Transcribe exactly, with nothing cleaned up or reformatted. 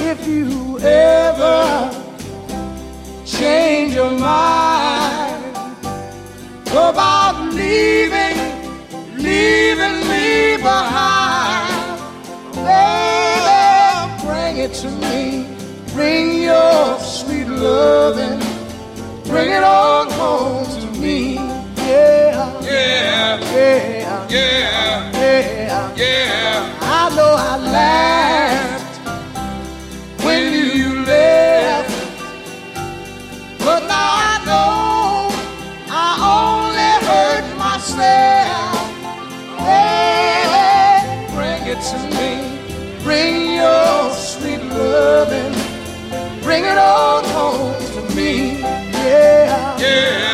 if you ever change your mind about leaving, leaving me behind, baby, bring it to me. Bring your sweet loving, bring it on home to me. Yeah, Yeah, yeah, yeah, yeah, yeah. I know I laughed when you left, but now I know I only hurt myself. Hey, bring it to me. Bring your sweet loving, bring it on home to me. Yeah, Yeah.